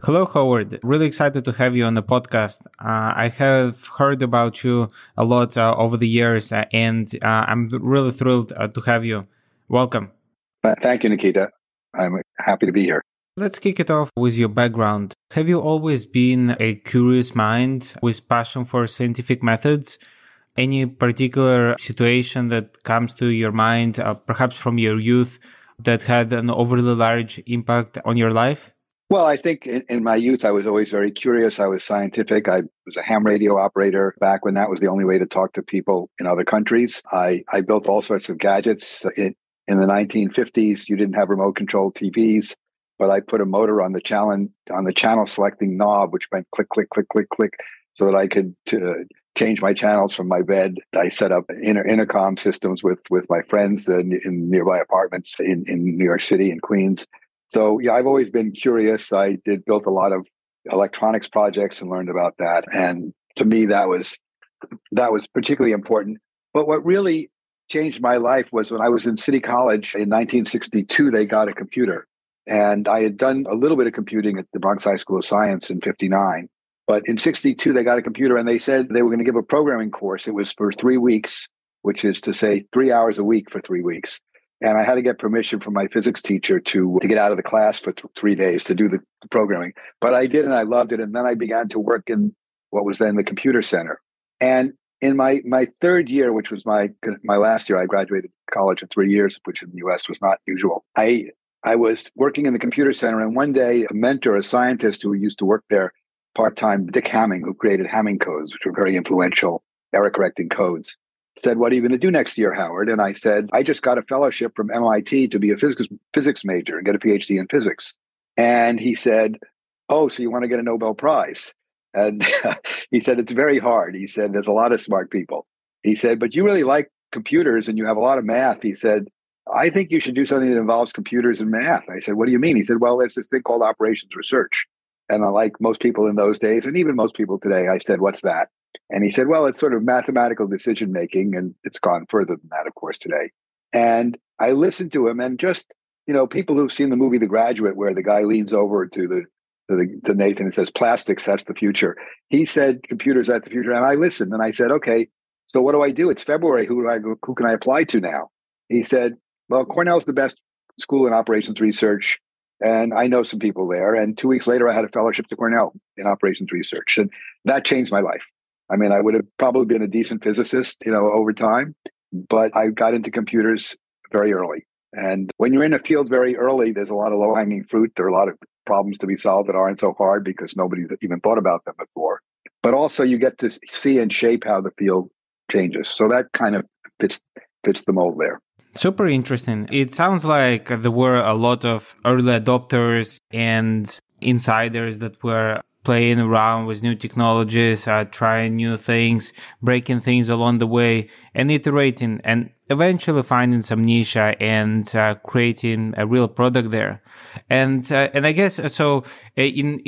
Hello, Howard. Really excited to have you on the podcast. I have heard about you a lot over the years, and I'm really thrilled to have you. Welcome. Thank you, Nikita. I'm happy to be here. Let's kick it off with your background. Have you always been a curious mind with passion for scientific methods? Any particular situation that comes to your mind, perhaps from your youth, that had an overly large impact on your life? Well, I think in my youth, I was always very curious. I was scientific. I was a ham radio operator back when that was the only way to talk to people in other countries. I built all sorts of gadgets. In the 1950s, you didn't have remote control TVs, but I put a motor on the channel selecting knob, which went click, click, click, click, click, so that I could change my channels from my bed. I set up intercom systems with my friends in nearby apartments in New York City and Queens. So yeah, I've always been curious. I built a lot of electronics projects and learned about that. And to me, that was particularly important. But what really changed my life was when I was in City College in 1962, they got a computer. And I had done a little bit of computing at the Bronx High School of Science in 59. But in 62, they got a computer and they said they were going to give a programming course. It was for 3 weeks, which is to say 3 hours a week for 3 weeks. And I had to get permission from my physics teacher to get out of the class for 3 days to do the programming. But I did, and I loved it. And then I began to work in what was then the computer center. And in my third year, which was my last year, I graduated college in 3 years, which in the US was not usual. I was working in the computer center. And one day, a mentor, a scientist who used to work there part-time, Dick Hamming, who created Hamming codes, which were very influential error-correcting codes, said, "What are you going to do next year, Howard?" And I said, "I just got a fellowship from MIT to be a physics major and get a PhD in physics." And he said, "Oh, so you want to get a Nobel Prize?" And he said, "It's very hard." He said, "There's a lot of smart people." He said, "But you really like computers and you have a lot of math." He said, "I think you should do something that involves computers and math." I said, "What do you mean?" He said, "Well, there's this thing called operations research." And like most people in those days, and even most people today, I said, "What's that?" And he said, "Well, it's sort of mathematical decision making." And it's gone further than that, of course, today. And I listened to him, and just, people who've seen the movie The Graduate, where the guy leans over to Nathan and says, "Plastics, that's the future." He said, "Computers, that's the future." And I listened and I said, "Okay, so what do I do? It's February. Who can I apply to now?" He said, "Well, Cornell's the best school in operations research. And I know some people there." And 2 weeks later, I had a fellowship to Cornell in operations research. And that changed my life. I mean, I would have probably been a decent physicist, over time, but I got into computers very early. And when you're in a field very early, there's a lot of low-hanging fruit. There are a lot of problems to be solved that aren't so hard because nobody's even thought about them before. But also you get to see and shape how the field changes. So that kind of fits the mold there. Super interesting. It sounds like there were a lot of early adopters and insiders that were playing around with new technologies, trying new things, breaking things along the way, and iterating, and eventually finding some niche and creating a real product there. And I guess so. In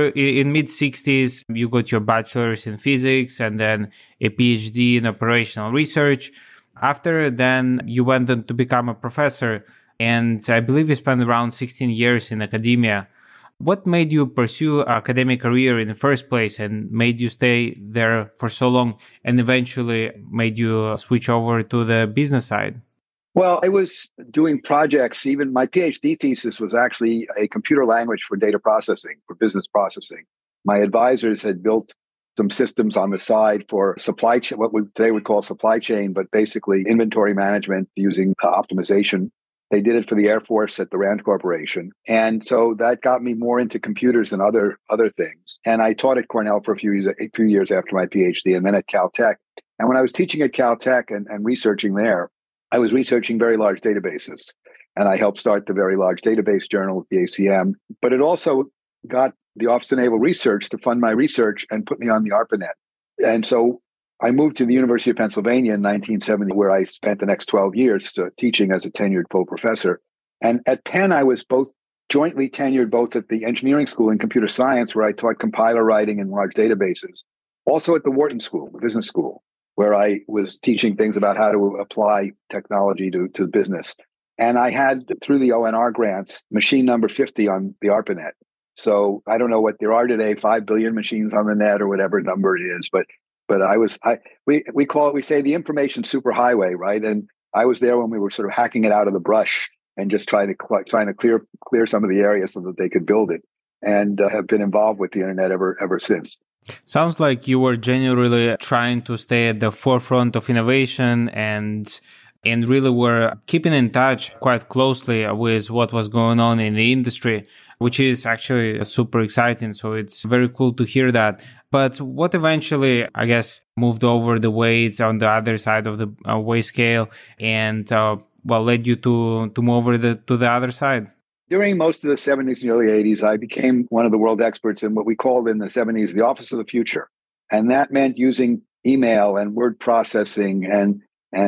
mid-60s, you got your bachelor's in physics and then a PhD in operational research. After then, you went on to become a professor, and I believe you spent around 16 years in academia. What made you pursue an academic career in the first place and made you stay there for so long and eventually made you switch over to the business side? Well, I was doing projects. Even my PhD thesis was actually a computer language for data processing, for business processing. My advisors had built some systems on the side for supply chain, what we today would call supply chain, but basically inventory management using optimization. They did it for the Air Force at the Rand Corporation. And so that got me more into computers than other things. And I taught at Cornell for a few years after my PhD, and then at Caltech. And when I was teaching at Caltech and researching there, I was researching very large databases. And I helped start the Very Large Database Journal with the ACM. But it also got the Office of Naval Research to fund my research and put me on the ARPANET. And so I moved to the University of Pennsylvania in 1970, where I spent the next 12 years teaching as a tenured full professor. And at Penn, I was jointly tenured both at the engineering school and computer science, where I taught compiler writing and large databases. Also at the Wharton School, the business school, where I was teaching things about how to apply technology to business. And I had, through the ONR grants, machine number 50 on the ARPANET. So I don't know what there are today, 5 billion machines on the net or whatever number it is, but we call it, we say the information superhighway, right? And I was there when we were sort of hacking it out of the brush and just trying to clear some of the areas so that they could build it, and have been involved with the internet ever since. Sounds like you were genuinely trying to stay at the forefront of innovation and really were keeping in touch quite closely with what was going on in the industry, which is actually super exciting. So it's very cool to hear that. But what eventually, I guess, moved over the weight on the other side of the weight scale and led you to move over to the other side? During most of the 70s and early 80s, I became one of the world experts in what we called in the 70s the Office of the Future. And that meant using email and word processing and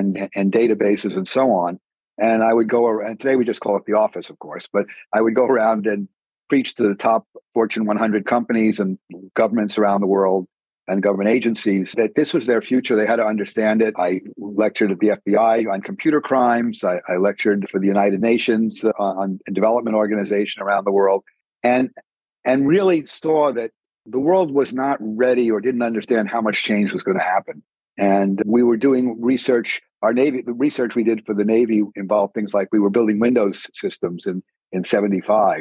databases and so on. And I would go around, today we just call it the office, of course, but I would go around and preach to the top Fortune 100 companies and governments around the world and government agencies that this was their future. They had to understand it. I lectured at the FBI on computer crimes. I lectured for the United Nations on a development organization around the world, and really saw that the world was not ready or didn't understand how much change was going to happen. And we were doing research. The research we did for the Navy involved things like we were building Windows systems in 75,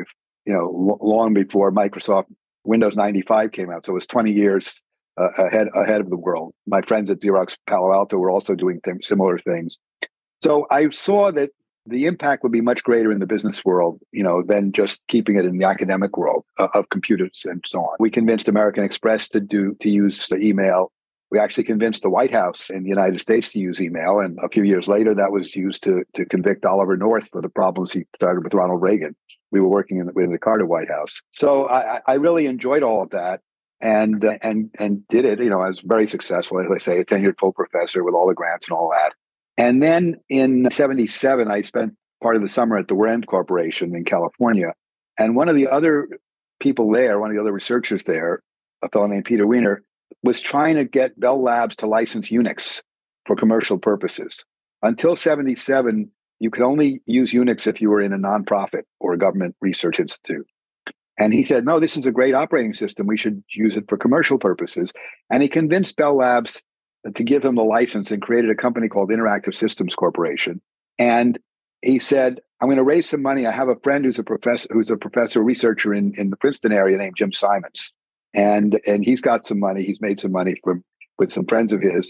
long before Microsoft Windows 95 came out. So it was 20 years ahead of the world. My friends at Xerox Palo Alto were also doing similar things. So I saw that the impact would be much greater in the business world, than just keeping it in the academic world of computers and so on. We convinced American Express to use the email. We actually convinced the White House in the United States to use email. And a few years later, that was used to convict Oliver North for the problems he started with Ronald Reagan. We were working in the Carter White House. So I really enjoyed all of that. And did it. I was very successful. As I say, a tenured full professor with all the grants and all that. And then in 77, I spent part of the summer at the Rand Corporation in California. And one of the other people there, one of the other researchers there, a fellow named Peter Wiener, was trying to get Bell Labs to license Unix for commercial purposes. Until 77, you could only use Unix if you were in a nonprofit or a government research institute. And he said, no, this is a great operating system. We should use it for commercial purposes. And he convinced Bell Labs to give him the license and created a company called Interactive Systems Corporation. And he said, I'm going to raise some money. I have a friend who's a professor researcher in the Princeton area named Jim Simons. And he's got some money. He's made some money with some friends of his.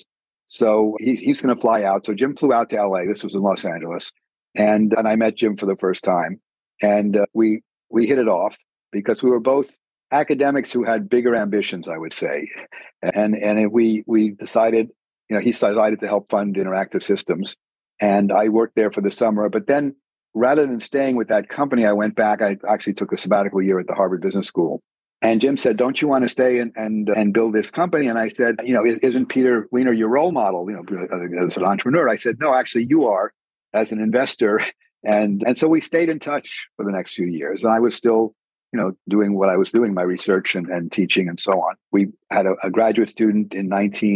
So he's going to fly out. So Jim flew out to LA. This was in Los Angeles. And I met Jim for the first time. And we hit it off, because we were both academics who had bigger ambitions, I would say. And we decided, he decided to help fund Interactive Systems. And I worked there for the summer. But then rather than staying with that company, I went back. I actually took a sabbatical year at the Harvard Business School. And Jim said, don't you want to stay and build this company? And I said, isn't Peter Wiener your role model, as an entrepreneur? I said, no, actually you are, as an investor. And so we stayed in touch for the next few years. And I was still doing what I was doing, my research and teaching and so on. We had a graduate student in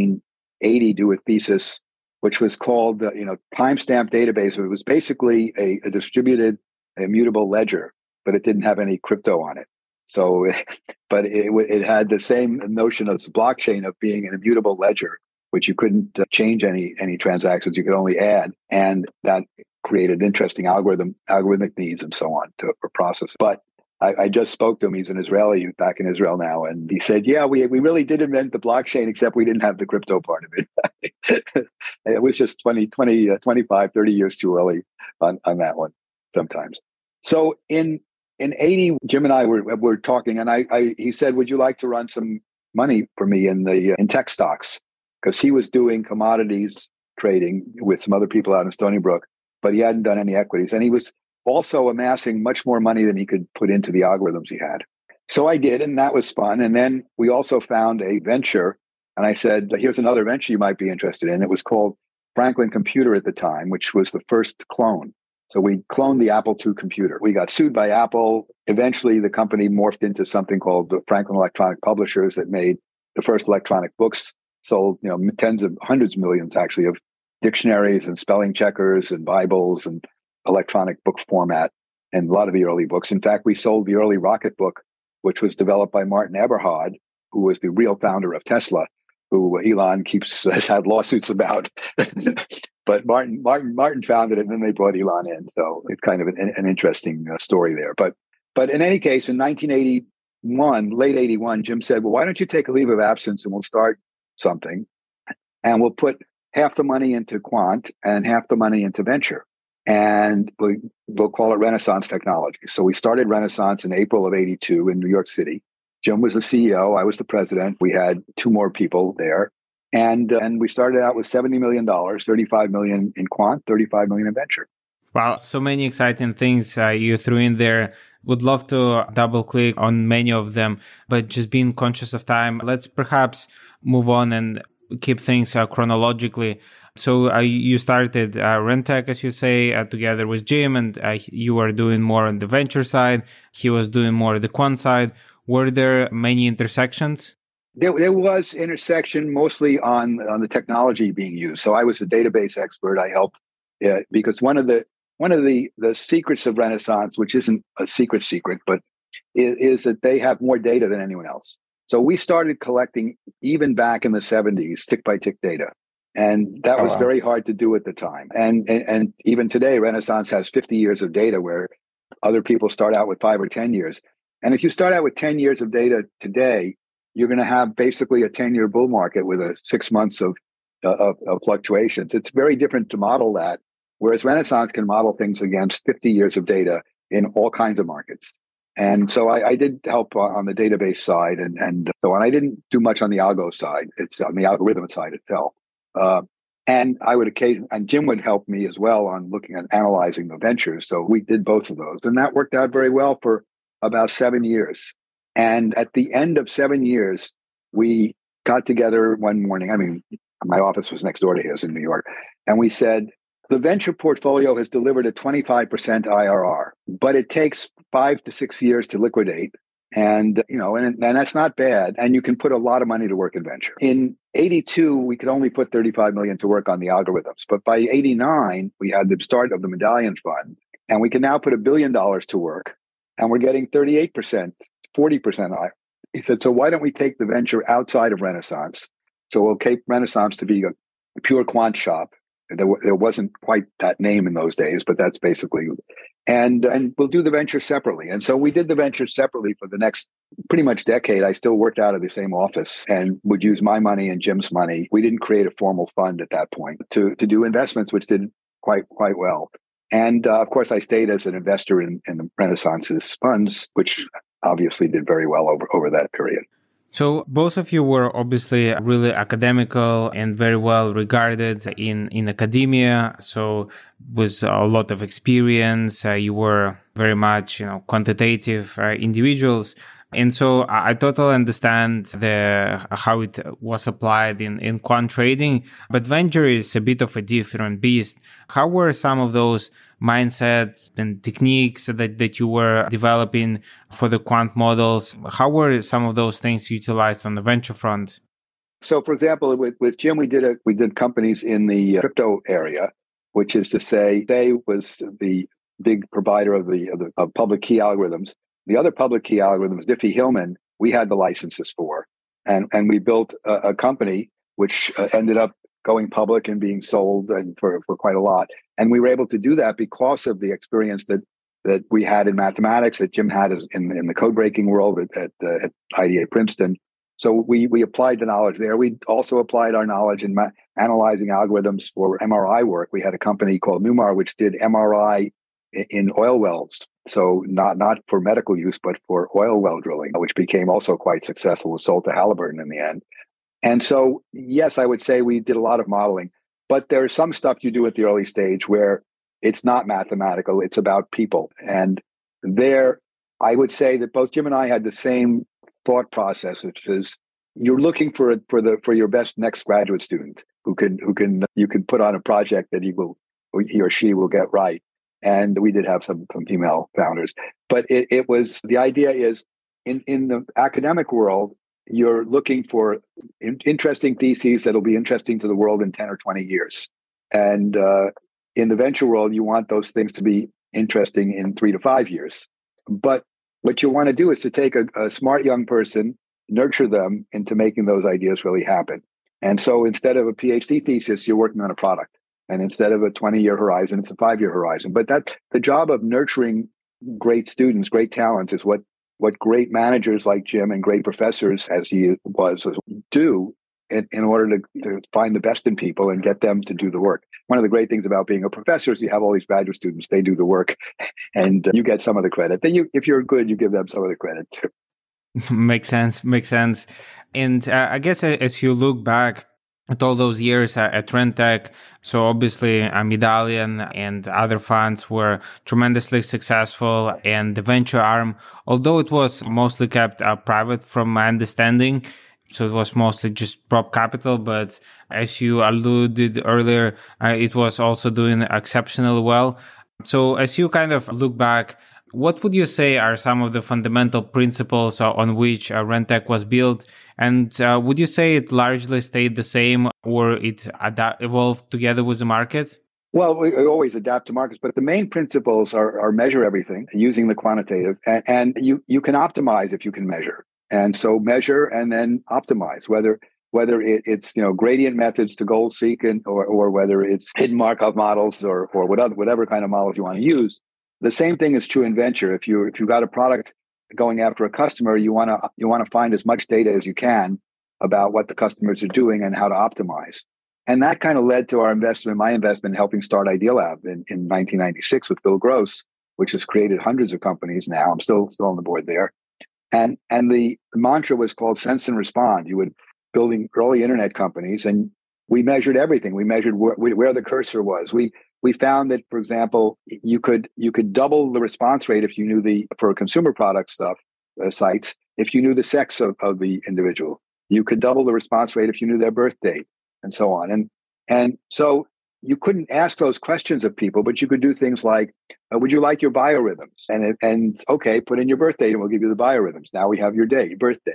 1980 do a thesis, which was called, timestamp database. It was basically a distributed, immutable ledger, but it didn't have any crypto on it. So, but it had the same notion as blockchain of being an immutable ledger, which you couldn't change any transactions. You could only add, and that created interesting algorithmic needs and so on for process. But I just spoke to him. He's an Israeli back in Israel now. And he said, yeah, we really did invent the blockchain, except we didn't have the crypto part of it. It was just 25, 30 years too early on that one sometimes. So in 80, Jim and I were talking, and he said, would you like to run some money for me in tech stocks? Because he was doing commodities trading with some other people out in Stony Brook, but he hadn't done any equities. And he was also amassing much more money than he could put into the algorithms he had. So I did, and that was fun. And then we also found a venture, and I said, here's another venture you might be interested in. It was called Franklin Computer at the time, which was the first clone. So we cloned the Apple II computer. We got sued by Apple. Eventually, the company morphed into something called the Franklin Electronic Publishers that made the first electronic books, sold hundreds of millions actually of dictionaries and spelling checkers and Bibles and electronic book format, and a lot of the early books. In fact, we sold the early Rocket book which was developed by Martin Eberhard, who was the real founder of Tesla, who Elon has had lawsuits about. But Martin founded it, and then they brought Elon in. So it's kind of an interesting story there. But in any case, in 1981, late 81, Jim said, well, why don't you take a leave of absence and we'll start something, and we'll put half the money into quant and half the money into venture. And we'll call it Renaissance Technology. So we started Renaissance in April of 82 in New York City. Jim was the CEO. I was the president. We had two more people there. And we started out with $70 million, $35 million in quant, $35 million in venture. Wow, so many exciting things you threw in there. Would love to double click on many of them, but just being conscious of time, let's perhaps move on and keep things chronologically. So you started Rentech, as you say, together with Jim, and you were doing more on the venture side. He was doing more on the quant side. Were there many intersections? There was intersection mostly on the technology being used. So I was a database expert. I helped because one of the secrets of Renaissance, which isn't a secret, but is that they have more data than anyone else. So we started collecting even back in the 70s tick by tick data. And that was very hard to do at the time. And even today, Renaissance has 50 years of data where other people start out with 5 or 10 years. And if you start out with 10 years of data today, you're going to have basically a 10-year bull market with 6 months of fluctuations. It's very different to model that, whereas Renaissance can model things against 50 years of data in all kinds of markets. And so I did help on the database side, and I didn't do much on the algo side. It's on the algorithm side itself. And Jim would help me as well on looking at analyzing the ventures. So we did both of those, and that worked out very well for about 7 years. And at the end of 7 years, we got together one morning. I mean, my office was next door to his in New York. And we said, the venture portfolio has delivered a 25% IRR, but it takes 5 to 6 years to liquidate. And, and that's not bad. And you can put a lot of money to work in venture. In 82, we could only put 35 million to work on the algorithms. But by 89, we had the start of the Medallion Fund. And we can now put $1 billion to work. And we're getting 38%, 40%. He said, so why don't we take the venture outside of Renaissance? So we'll keep Renaissance to be a pure quant shop. There wasn't quite that name in those days, but that's basically, and we'll do the venture separately. And so we did the venture separately for the next pretty much decade. I still worked out of the same office and would use my money and Jim's money. We didn't create a formal fund at that point to do investments, which did quite well. And of course, I stayed as an investor in the Renaissance's funds, which obviously did very well over that period. So both of you were obviously really academical and very well regarded in academia. So with a lot of experience, you were very much, quantitative individuals. And so I totally understand how it was applied in quant trading, but venture is a bit of a different beast. How were some of those mindsets and techniques that you were developing for the quant models? How were some of those things utilized on the venture front? So, for example, with Jim, we did companies in the crypto area, which is to say, they was the big provider of public key algorithms. The other public key algorithms, Diffie-Hellman, we had the licenses for, and we built a company which ended up going public and being sold and for quite a lot. And we were able to do that because of the experience that we had in mathematics, that Jim had in the code breaking world at IDA Princeton. So we applied the knowledge there. We also applied our knowledge in analyzing algorithms for MRI work. We had a company called Newmar, which did MRI in oil wells. So not for medical use, but for oil well drilling, which became also quite successful, was sold to Halliburton in the end. And so, yes, I would say we did a lot of modeling, but there's some stuff you do at the early stage where it's not mathematical, it's about people. And there, I would say that both Jim and I had the same thought process, which is you're looking for your best next graduate student who you can put on a project that he or she will get right. And we did have some female founders, but it was, the idea is in the academic world, you're looking for interesting theses that'll be interesting to the world in 10 or 20 years. And in the venture world, you want those things to be interesting in 3 to 5 years. But what you want to do is to take a smart young person, nurture them into making those ideas really happen. And so instead of a PhD thesis, you're working on a product. And instead of a 20-year horizon, it's a 5-year horizon. But that the job of nurturing great students, great talent is what great managers like Jim and great professors, as he was, do in order to find the best in people and get them to do the work. One of the great things about being a professor is you have all these graduate students, they do the work, and you get some of the credit. Then if you're good, you give them some of the credit too. Makes sense. And I guess as you look back at all those years at Rentec, so obviously Medallion and other funds were tremendously successful, and the venture arm, although it was mostly kept private from my understanding, so it was mostly just prop capital, but as you alluded earlier, it was also doing exceptionally well. So as you kind of look back, what would you say are some of the fundamental principles on which Rentec was built? And would you say it largely stayed the same, or it evolved together with the market? Well, we always adapt to markets, but the main principles are measure everything using the quantitative, and you can optimize if you can measure. And so measure and then optimize, whether it's gradient methods to goal seek, or whether it's hidden Markov models or whatever kind of models you want to use. The same thing is true in venture. If you've got a product going after a customer, you want to find as much data as you can about what the customers are doing and how to optimize. And that kind of led to my investment in helping start Idealab in 1996 with Bill Gross, which has created hundreds of companies now. I'm still on the board there. And the mantra was called sense and respond. You would building early internet companies, and we measured everything. We measured where the cursor was. We found that, for example, you could double the response rate if you knew for consumer product stuff sites, if you knew the sex of the individual. You could double the response rate if you knew their birth date, and so on. And so you couldn't ask those questions of people, but you could do things like, would you like your biorhythms? And okay, put in your birth date and we'll give you the biorhythms. Now we have your birthday.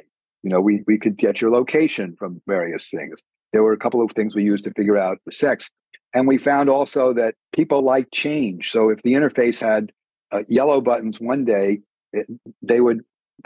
We could get your location from various things. There were a couple of things we used to figure out the sex. And we found also that people like change. So if the interface had yellow buttons one day, they would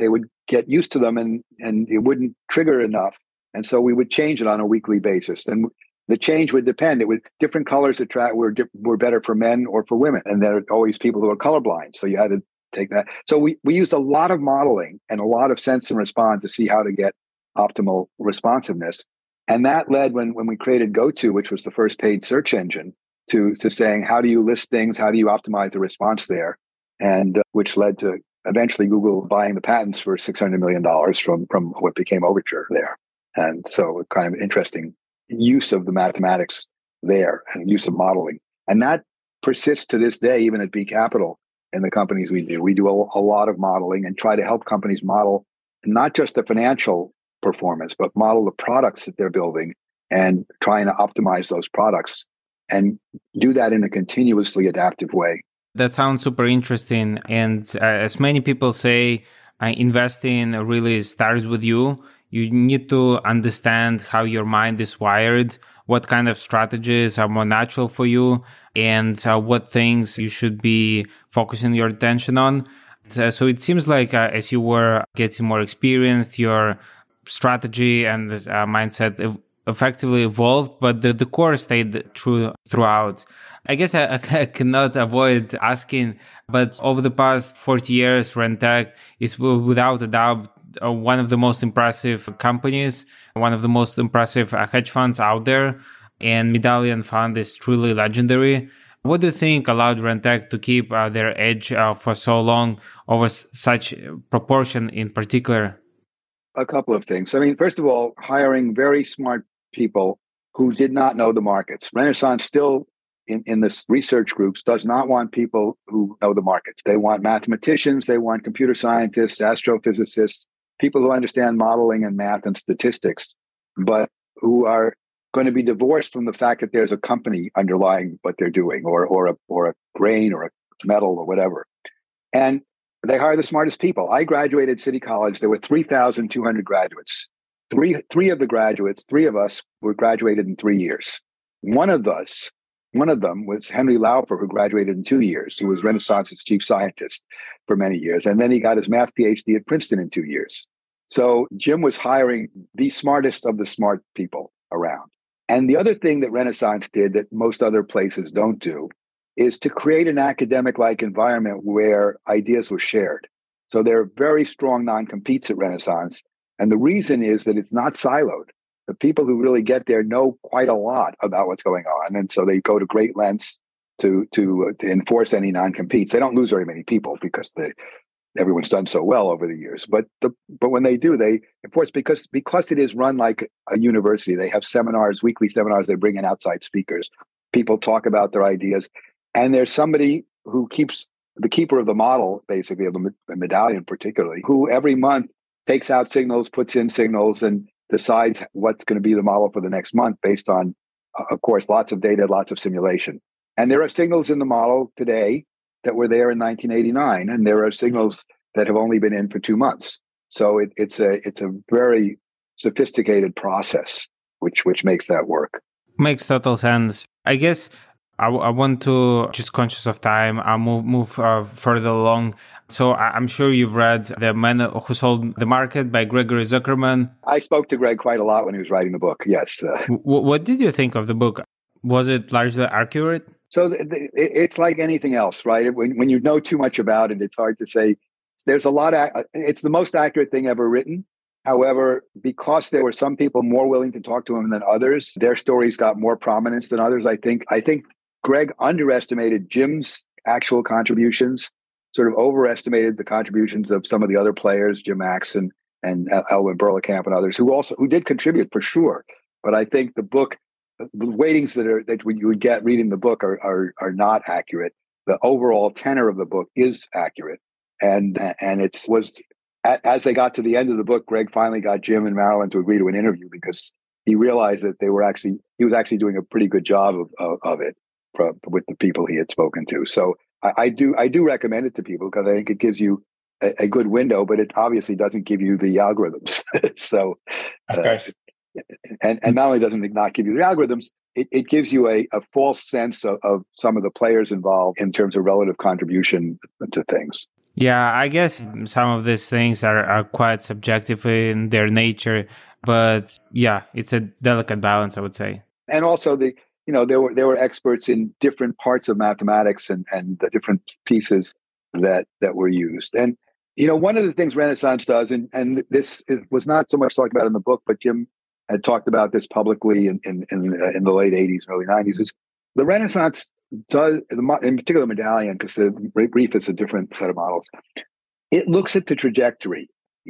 get used to them and it wouldn't trigger enough. And so we would change it on a weekly basis. And the change would depend. Different colors were better for men or for women. And there are always people who are colorblind. So you had to take that. So we used a lot of modeling and a lot of sense and respond to see how to get optimal responsiveness. And that led when we created GoTo, which was the first paid search engine, to saying, how do you list things? How do you optimize the response there? And which led to eventually Google buying the patents for $600 million from what became Overture there. And so kind of interesting use of the mathematics there and use of modeling. And that persists to this day, even at B Capital in the companies we do. We do a lot of modeling and try to help companies model not just the financial performance, but model the products that they're building and trying to optimize those products and do that in a continuously adaptive way. That sounds super interesting. And as many people say, investing really starts with you. You need to understand how your mind is wired, what kind of strategies are more natural for you, and what things you should be focusing your attention on. So it seems like as you were getting more experienced, your strategy and mindset effectively evolved, but the core stayed true throughout. I guess I cannot avoid asking, but over the past 40 years, Rentec is without a doubt one of the most impressive companies, one of the most impressive hedge funds out there, and Medallion Fund is truly legendary. What do you think allowed Rentec to keep their edge for so long over such proportion in particular? A couple of things. I mean, first of all, hiring very smart people who did not know the markets. Renaissance still in this research groups does not want people who know the markets. They want mathematicians, they want computer scientists, astrophysicists, people who understand modeling and math and statistics, but who are going to be divorced from the fact that there's a company underlying what they're doing, or a grain or a metal or whatever. And they hire the smartest people. I graduated City College. There were 3,200 graduates. Three of us were graduated in 3 years. One of us One of them was Henry Laufer, who graduated in 2 years, who was Renaissance's chief scientist for many years. And then he got his math PhD at Princeton in 2 years. So Jim was hiring the smartest of the smart people around. And the other thing that Renaissance did that most other places don't do is to create an academic-like environment where ideas were shared. So there are very strong non-competes at Renaissance. And the reason is that it's not siloed. The people who really get there know quite a lot about what's going on. And so they go to great lengths to enforce any non-competes. They don't lose very many people because everyone's done so well over the years. But when they do, they enforce because it is run like a university. They have seminars, weekly seminars. They bring in outside speakers. People talk about their ideas. And there's somebody who keeps the keeper of the model, basically, of the medallion particularly, who every month takes out signals, puts in signals, and decides what's going to be the model for the next month based on, of course, lots of data, lots of simulation. And there are signals in the model today that were there in 1989, and there are signals that have only been in for 2 months. So it's a very sophisticated process, which makes that work. Makes total sense. I guess I want to, just conscious of time, I'll move further along. So I'm sure you've read The Man Who Sold the Market by Gregory Zuckerman. I spoke to Greg quite a lot when he was writing the book, yes. What did you think of the book? Was it largely accurate? So it's like anything else, right? When you know too much about it, it's hard to say. There's a lot it's the most accurate thing ever written. However, because there were some people more willing to talk to him than others, their stories got more prominence than others. I think Greg underestimated Jim's actual contributions, sort of overestimated the contributions of some of the other players, Jim Maxson and Elwyn Berlekamp and others who did contribute for sure. But I think the book, the weightings that you would get reading the book are not accurate. The overall tenor of the book is accurate, and it was as they got to the end of the book, Greg finally got Jim and Marilyn to agree to an interview because he realized that he was actually doing a pretty good job of it with the people he had spoken to. So I do recommend it to people because I think it gives you a good window, but it obviously doesn't give you the algorithms. So, of course. And not only doesn't it not give you the algorithms, it gives you a false sense of some of the players involved in terms of relative contribution to things. Yeah, I guess some of these things are quite subjective in their nature, but yeah, it's a delicate balance, I would say. And also there were experts in different parts of mathematics and the different pieces that were used. And one of the things Renaissance does, and this was not so much talked about in the book, but Jim had talked about this publicly in the late 80s, early 90s, is the Renaissance does, in particular Medallion, because the brief is a different set of models. It looks at the trajectory,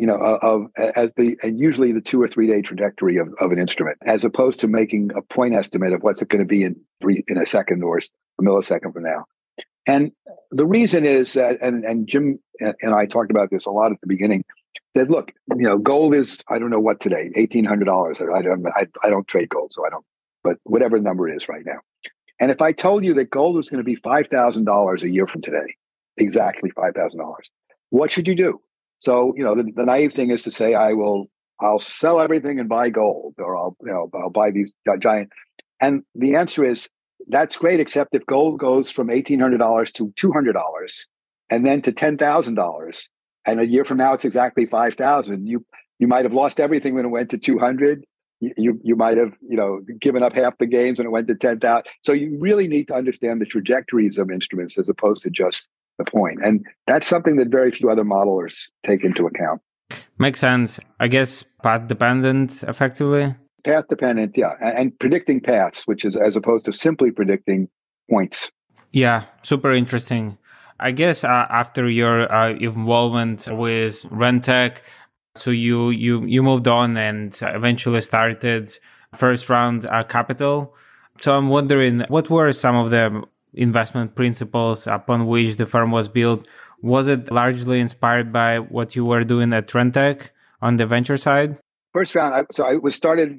and usually the 2 or 3 day trajectory of an instrument, as opposed to making a point estimate of what's it going to be in a second or a millisecond from now. And the reason is that, and Jim and I talked about this a lot at the beginning, said, look, gold is, I don't know what today, $1,800. I don't trade gold, so I don't, but whatever the number is right now. And if I told you that gold was going to be $5,000 a year from today, exactly $5,000, what should you do? So, the naive thing is to say, I'll sell everything and buy gold, or I'll buy these giant. And the answer is, that's great, except if gold goes from $1,800 to $200 and then to $10,000, and a year from now it's exactly $5,000, you might have lost everything when it went to 200. You might have given up half the gains when it went to 10,000. So you really need to understand the trajectories of instruments as opposed to just the point. And that's something that very few other modelers take into account. Makes sense. I guess path dependent, effectively. Path dependent, yeah. And predicting paths, which is as opposed to simply predicting points. Yeah, super interesting. I guess after your involvement with Rentech, so you moved on and eventually started First Round Capital. So I'm wondering, what were some of the investment principles upon which the firm was built? Was it largely inspired by what you were doing at Rentech on the venture side? First Round, I was started,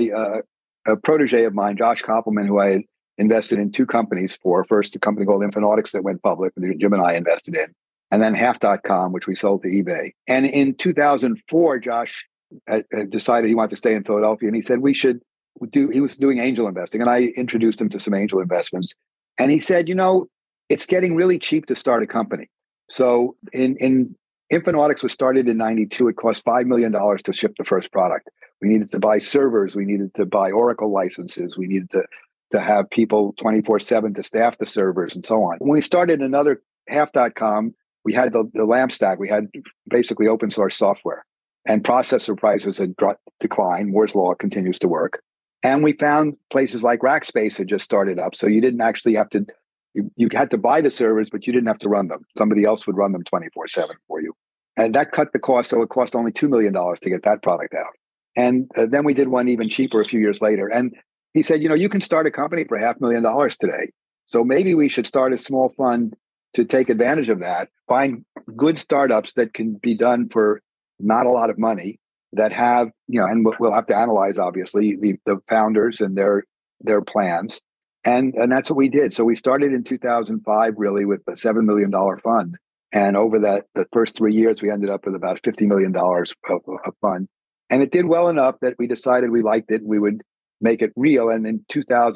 a protege of mine, Josh Koppelman, who I had invested in 2 companies for. First, a company called Infonautics that went public, that Jim and I invested in. And then Half.com, which we sold to eBay. And in 2004, Josh decided he wanted to stay in Philadelphia. And he said, we should he was doing angel investing, and I introduced him to some angel investments. And he said, it's getting really cheap to start a company. So in Infonautics was started in 92. It cost $5 million to ship the first product. We needed to buy servers. We needed to buy Oracle licenses. We needed to have people 24/7 to staff the servers and so on. When we started another Half.com, we had the LAMP stack. We had basically open source software, and processor prices had declined. Moore's law continues to work. And we found places like Rackspace had just started up. So you didn't actually have to, you had to buy the servers, but you didn't have to run them. Somebody else would run them 24/7 for you. And that cut the cost. So it cost only $2 million to get that product out. And then we did one even cheaper a few years later. And he said, you can start a company for $500,000 today. So maybe we should start a small fund to take advantage of that, find good startups that can be done for not a lot of money, that have, and we'll have to analyze, obviously, the founders and their plans. And that's what we did. So we started in 2005, really, with a $7 million fund. And over the first 3 years, we ended up with about $50 million of fund. And it did well enough that we decided we liked it. We would make it real. And in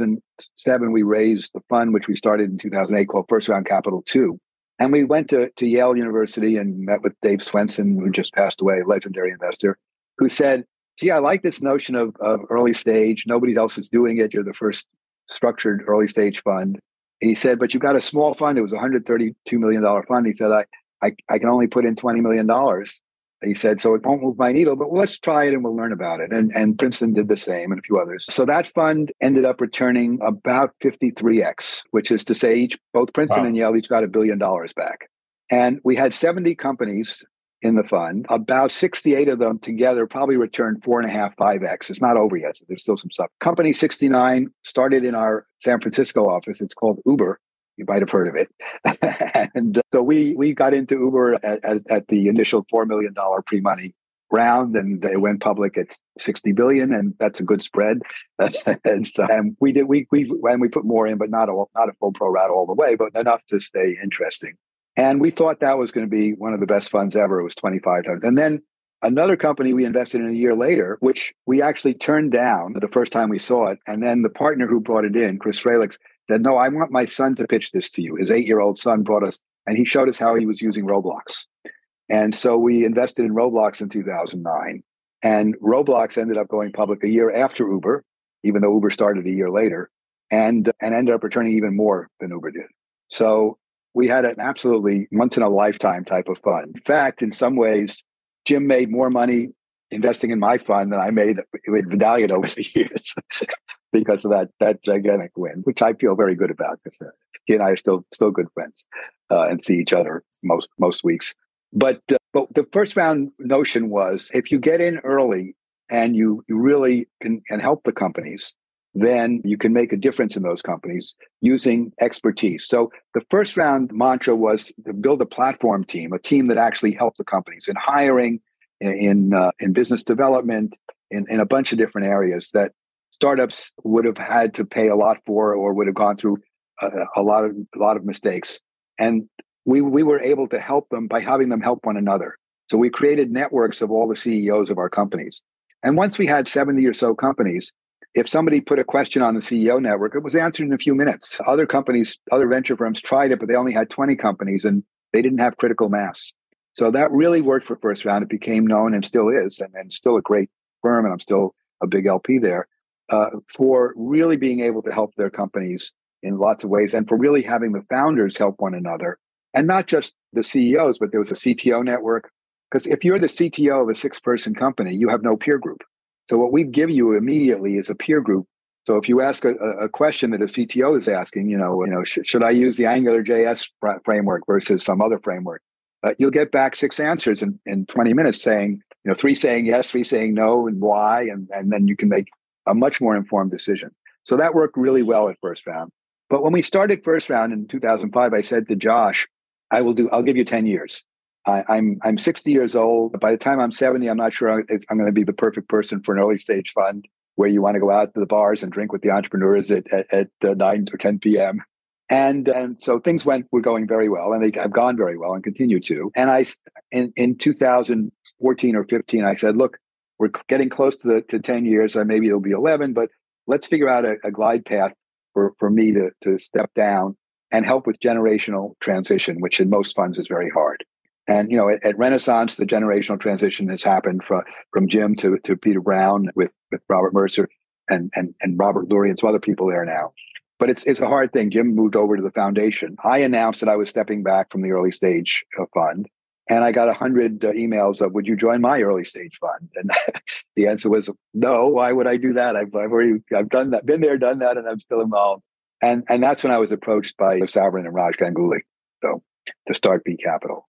2007, we raised the fund, which we started in 2008, called First Round Capital 2. And we went to Yale University and met with Dave Swenson, who just passed away, a legendary investor, who said, gee, I like this notion of early stage. Nobody else is doing it. You're the first structured early stage fund. And he said, but you've got a small fund. It was a $132 million fund. He said, I can only put in $20 million. He said, so it won't move my needle, but let's try it and we'll learn about it. And Princeton did the same and a few others. So that fund ended up returning about 53x, which is to say both Princeton and Yale each got $1 billion back. And we had 70 companies in the fund. About 68 of them together probably returned 4.5, 5x. It's not over yet, so there's still some stuff. Company 69 started in our San Francisco office. It's called Uber. You might have heard of it. And so we got into Uber at the initial $4 million pre-money round, and it went public at $60 billion, and that's a good spread. and we put more in, but not a full pro rata all the way, but enough to stay interesting. And we thought that was going to be one of the best funds ever. It was 25 times. And then another company we invested in a year later, which we actually turned down the first time we saw it. And then the partner who brought it in, Chris Fralix, said, no, I want my son to pitch this to you. His 8-year-old son brought us, and he showed us how he was using Roblox. And so we invested in Roblox in 2009. And Roblox ended up going public a year after Uber, even though Uber started a year later, and ended up returning even more than Uber did. So we had an absolutely once-in-a-lifetime type of fund. In fact, in some ways, Jim made more money investing in my fund than I made with Vidalian over the years because of that gigantic win, which I feel very good about because he and I are still good friends and see each other most weeks. But the first round notion was, if you get in early and you really can help the companies, then you can make a difference in those companies using expertise. So the first round mantra was to build a platform team, a team that actually helped the companies in hiring, in business development, in a bunch of different areas that startups would have had to pay a lot for, or would have gone through a lot of mistakes. And we were able to help them by having them help one another. So we created networks of all the CEOs of our companies. And once we had 70 or so companies, if somebody put a question on the CEO network, it was answered in a few minutes. Other companies, other venture firms tried it, but they only had 20 companies and they didn't have critical mass. So that really worked for First Round. It became known and still is, and still a great firm, and I'm still a big LP there, for really being able to help their companies in lots of ways, and for really having the founders help one another. And not just the CEOs, but there was a CTO network. Because if you're the CTO of a 6-person company, you have no peer group. So what we give you immediately is a peer group. So if you ask a question that a CTO is asking, should I use the AngularJS framework versus some other framework? You'll get back 6 answers in 20 minutes saying, 3 saying yes, 3 saying no, and why, and then you can make a much more informed decision. So that worked really well at First Round. But when we started First Round in 2005, I said to Josh, I'll give you 10 years. I'm 60 years old. By the time I'm 70, I'm not sure I'm going to be the perfect person for an early stage fund where you want to go out to the bars and drink with the entrepreneurs at 9 or 10 p.m. And so things were going very well, and I've gone very well and continue to. And in 2014 or 15, I said, look, we're getting close to 10 years. Maybe it'll be 11, but let's figure out a glide path for me to step down and help with generational transition, which in most funds is very hard. And, at Renaissance, the generational transition has happened from Jim to Peter Brown with Robert Mercer and Robert Lurie and some other people there now. But it's a hard thing. Jim moved over to the foundation. I announced that I was stepping back from the early stage fund. And I got 100 emails of, would you join my early stage fund? And the answer was no. Why would I do that? I've done that, been there, done that, and I'm still involved. And that's when I was approached by Sabrin and Raj Ganguly, so to start B Capital.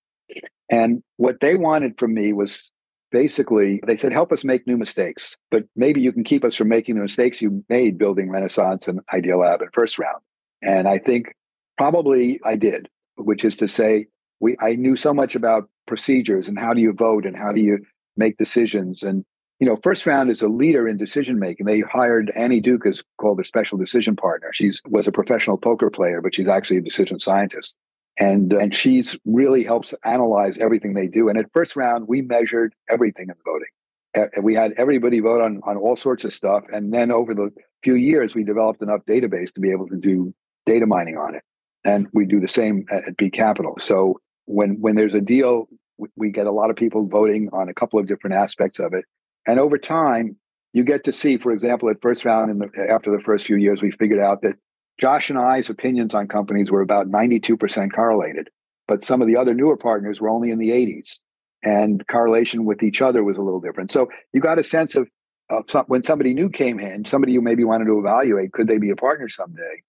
And what they wanted from me was basically, they said, help us make new mistakes, but maybe you can keep us from making the mistakes you made building Renaissance and Idealab and First Round. And I think probably I did, which is to say, I knew so much about procedures and how do you vote and how do you make decisions. And, First Round is a leader in decision making. They hired Annie Duke as called their special decision partner. She was a professional poker player, but she's actually a decision scientist. And she's really helps analyze everything they do. And at First Round, we measured everything in the voting. We had everybody vote on all sorts of stuff. And then over the few years, we developed enough database to be able to do data mining on it. And we do the same at B Capital. So when there's a deal, we get a lot of people voting on a couple of different aspects of it. And over time, you get to see, for example, at First Round, after the first few years, we figured out that Josh and I's opinions on companies were about 92% correlated, but some of the other newer partners were only in the 80s, and correlation with each other was a little different. So you got a sense of when somebody new came in, somebody you maybe wanted to evaluate, could they be a partner someday?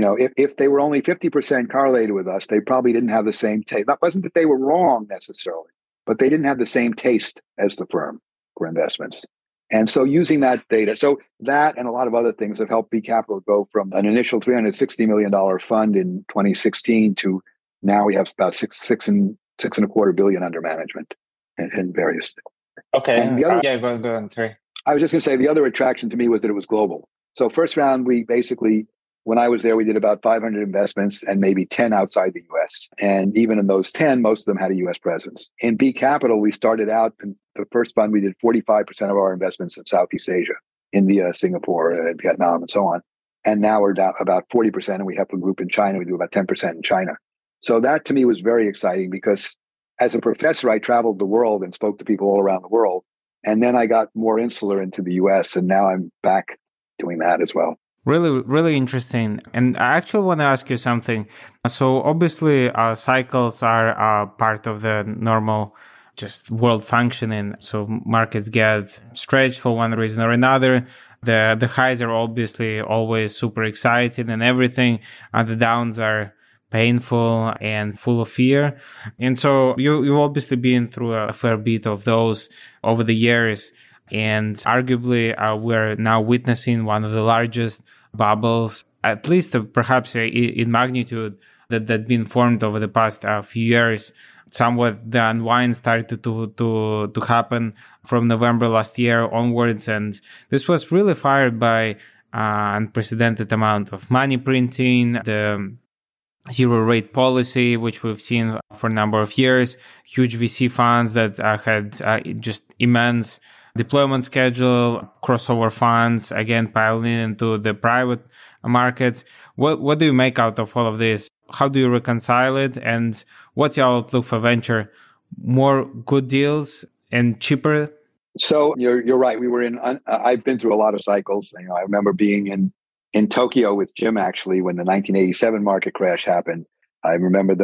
If they were only 50% correlated with us, they probably didn't have the same taste. That wasn't that they were wrong necessarily, but they didn't have the same taste as the firm for investments. And so using that data, so that and a lot of other things have helped B Capital go from an initial $360 million fund in 2016 to now we have about six and a quarter billion under management and various. Okay. And the other, go on. Sorry. I was just going to say the other attraction to me was that it was global. So First Round, we basically, when I was there, we did about 500 investments and maybe 10 outside the US. And even in those 10, most of them had a US presence. In B Capital, we started out, in the first fund, we did 45% of our investments in Southeast Asia, India, Singapore, Vietnam, and so on. And now we're down about 40%, and we have a group in China. We do about 10% in China. So that to me was very exciting because as a professor, I traveled the world and spoke to people all around the world. And then I got more insular into the US, and now I'm back doing that as well. Really, really interesting. And I actually want to ask you something. So obviously, cycles are part of the normal just world functioning. So markets get stretched for one reason or another. The highs are obviously always super exciting and everything. And the downs are painful and full of fear. And so you've obviously been through a fair bit of those over the years. And arguably, we're now witnessing one of the largest bubbles, at least perhaps in magnitude, that been formed over the past few years. Somewhat the unwind started to happen from November last year onwards, and this was really fired by unprecedented amount of money printing, the zero rate policy, which we've seen for a number of years, huge VC funds that had just immense deployment schedule, crossover funds, again, piling into the private markets. What do you make out of all of this? How do you reconcile it? And what's your outlook for venture? More good deals and cheaper? So you're right. We were I've been through a lot of cycles. I remember being in Tokyo with Jim, actually, when the 1987 market crash happened. I remember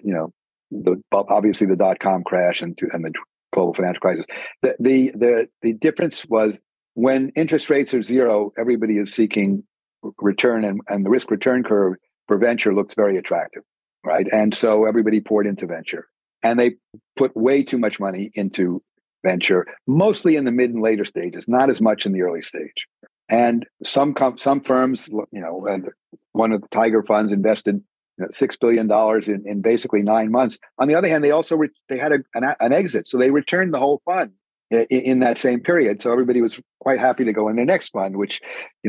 obviously the .com crash and the global financial crisis. The difference was when interest rates are zero, everybody is seeking return, and the risk return curve for venture looks very attractive, right? And so everybody poured into venture, and they put way too much money into venture, mostly in the mid and later stages, not as much in the early stage. And some firms, one of the Tiger funds invested $6 billion in basically 9 months. On the other hand, they had an exit, so they returned the whole fund in that same period. So everybody was quite happy to go in their next fund, which,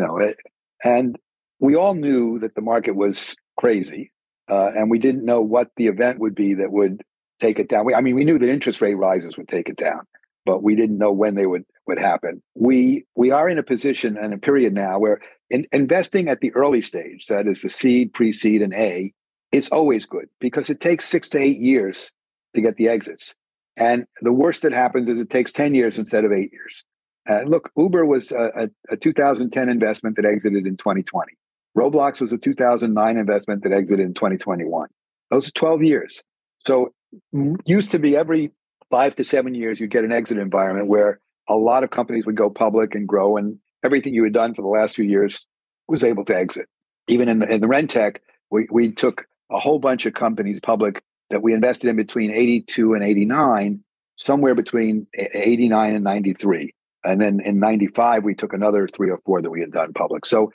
and we all knew that the market was crazy, and we didn't know what the event would be that would take it down. We knew that interest rate rises would take it down, but we didn't know when they would happen. We are in a position and a period now where investing at the early stage, that is the seed, pre-seed, and A, is always good because it takes 6 to 8 years to get the exits. And the worst that happens is it takes 10 years instead of 8 years. Look, Uber was a 2010 investment that exited in 2020. Roblox was a 2009 investment that exited in 2021. Those are 12 years. So used to be every 5 to 7 years, you'd get an exit environment where a lot of companies would go public and grow, and everything you had done for the last few years was able to exit. Even in the Rentec, we took a whole bunch of companies public that we invested in between 82 and 89, somewhere between 89 and 93. And then in 95, we took another 3 or 4 that we had done public. So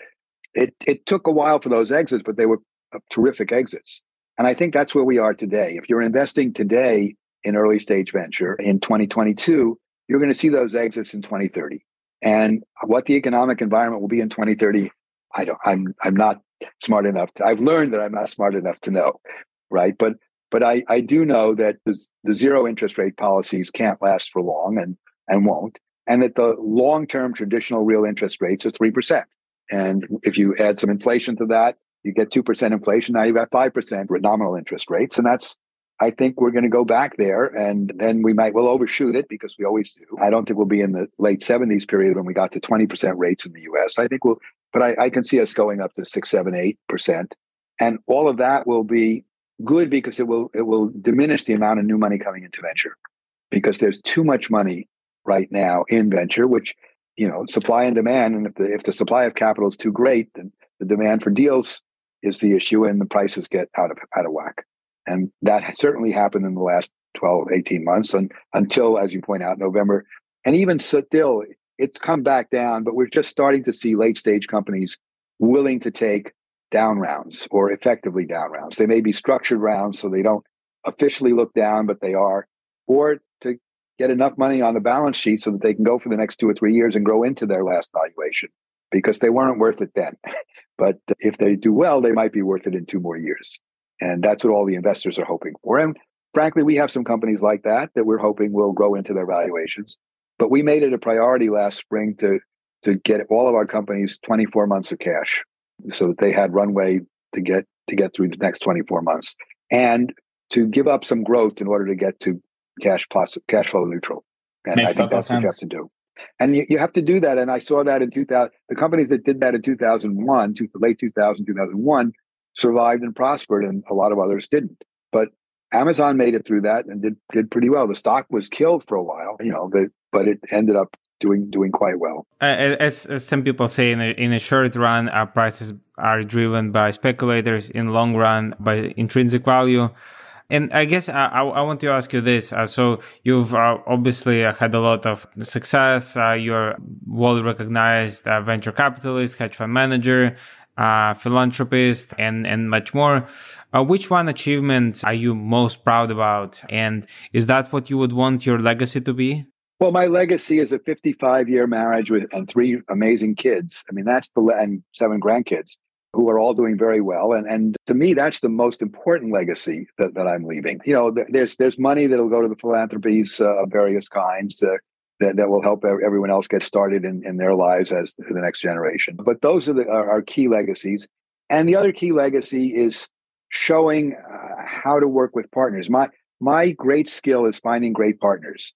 it took a while for those exits, but they were terrific exits. And I think that's where we are today. If you're investing today in early stage venture in 2022, you're going to see those exits in 2030. And what the economic environment will be in 2030, I'm not smart enough I've learned that I'm not smart enough to know, right? But I do know that the zero interest rate policies can't last for long and won't, and that the long-term traditional real interest rates are 3%. And if you add some inflation to that, you get 2% inflation. Now you've got 5% nominal interest rates. And I think we're going to go back there, and then we'll overshoot it because we always do. I don't think we'll be in the late 70s period when we got to 20% rates in the US. But I can see us going up to 6, 7, 8%. And all of that will be good because it will diminish the amount of new money coming into venture, because there's too much money right now in venture, which, supply and demand. And if the supply of capital is too great, then the demand for deals is the issue, and the prices get out of whack. And that has certainly happened in the last 12, 18 months until, as you point out, November. And even still, it's come back down, but we're just starting to see late stage companies willing to take down rounds, or effectively down rounds. They may be structured rounds, so they don't officially look down, but they are, or to get enough money on the balance sheet so that they can go for the next 2 or 3 years and grow into their last valuation, because they weren't worth it then. But if they do well, they might be worth it in 2 more years. And that's what all the investors are hoping for. And frankly, we have some companies like that we're hoping will grow into their valuations. But we made it a priority last spring to get all of our companies 24 months of cash, so that they had runway to get through the next 24 months, and to give up some growth in order to get to cash flow neutral. And I think that's what you have to do. And you have to do that. And I saw that in 2000. The companies that did that in 2001, late 2000, 2001, survived and prospered, and a lot of others didn't. But Amazon made it through that and did pretty well. The stock was killed for a while, but it ended up doing quite well. As some people say, in a short run, prices are driven by speculators. In long run, by intrinsic value. And I guess I want to ask you this. So you've obviously had a lot of success. You're well-recognized venture capitalist, hedge fund manager, philanthropist, and much more. Which one achievement are you most proud about? And is that what you would want your legacy to be? Well, my legacy is a 55-year marriage and 3 amazing kids. I mean, and 7 grandkids who are all doing very well. And to me, that's the most important legacy that I'm leaving. There's money that'll go to the philanthropies of various kinds that will help everyone else get started in their lives as the next generation. But those are our key legacies. And the other key legacy is showing how to work with partners. My great skill is finding great partners.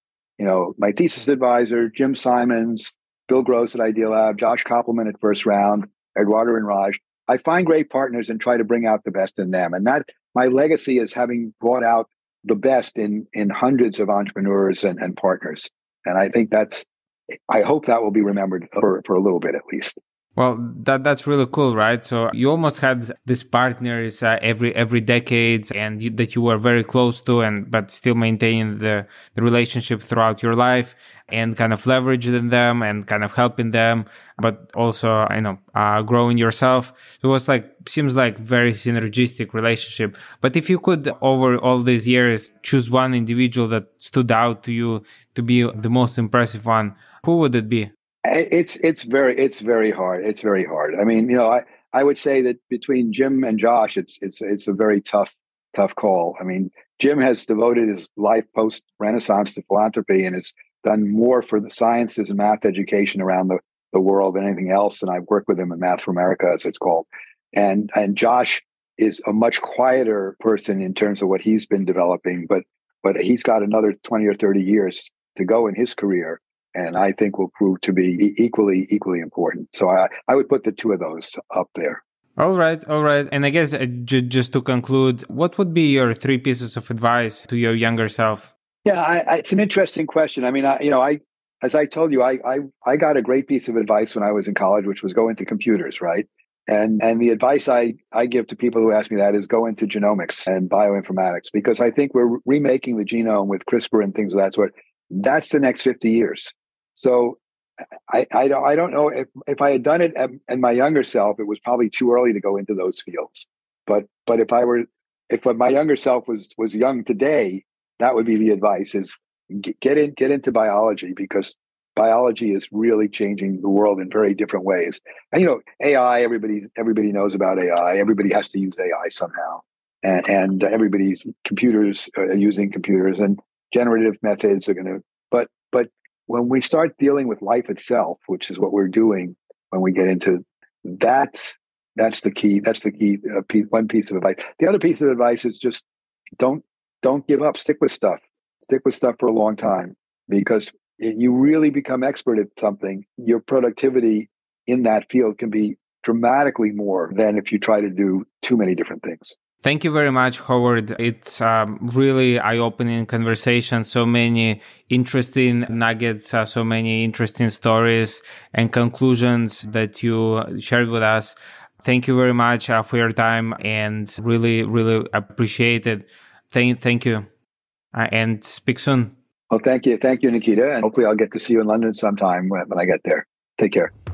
My thesis advisor, Jim Simons, Bill Gross at Idealab, Josh Koppelman at First Round, Eduardo and Raj. I find great partners and try to bring out the best in them. And that my legacy is having brought out the best in hundreds of entrepreneurs and partners. And I think I hope that will be remembered for a little bit at least. Well, that's really cool, right? So you almost had these partners every decade, and that you were very close to, but still maintaining the relationship throughout your life, and kind of leveraging them and kind of helping them, but also growing yourself. So it was seems like very synergistic relationship. But if you could, over all these years, choose one individual that stood out to you to be the most impressive one, who would it be? It's very hard. It's very hard. I mean, I would say that between Jim and Josh, it's a very tough call. I mean, Jim has devoted his life post Renaissance to philanthropy, and done more for the sciences and math education around the world than anything else. And I've worked with him in Math for America, as it's called. And Josh is a much quieter person in terms of what he's been developing, but he's got another 20 or 30 years to go in his career, and I think will prove to be equally important. So I would put the two of those up there. All right. And I guess just to conclude, what would be your 3 pieces of advice to your younger self? Yeah, it's an interesting question. I mean, as I told you, I got a great piece of advice when I was in college, which was go into computers, right? And the advice I give to people who ask me that is go into genomics and bioinformatics, because I think we're remaking the genome with CRISPR and things of that sort. That's the next 50 years. So I don't know if I had done it in my younger self, it was probably too early to go into those fields. But if my younger self was young today, that would be the advice: is get into biology, because biology is really changing the world in very different ways. And AI, everybody knows about AI. Everybody has to use AI somehow, and everybody's computers are using computers, and generative methods are going to. But when we start dealing with life itself, which is what we're doing, when we get into that's the key. That's the key. One piece of advice. The other piece of advice is just don't give up. Stick with stuff. Stick with stuff for a long time, because if you really become expert at something, your productivity in that field can be dramatically more than if you try to do too many different things. Thank you very much, Howard. It's really eye-opening conversation. So many interesting nuggets, so many interesting stories and conclusions that you shared with us. Thank you very much for your time, and really, really appreciate it. Thank you. And speak soon. Well, thank you, Nikita. And hopefully I'll get to see you in London sometime when I get there. Take care.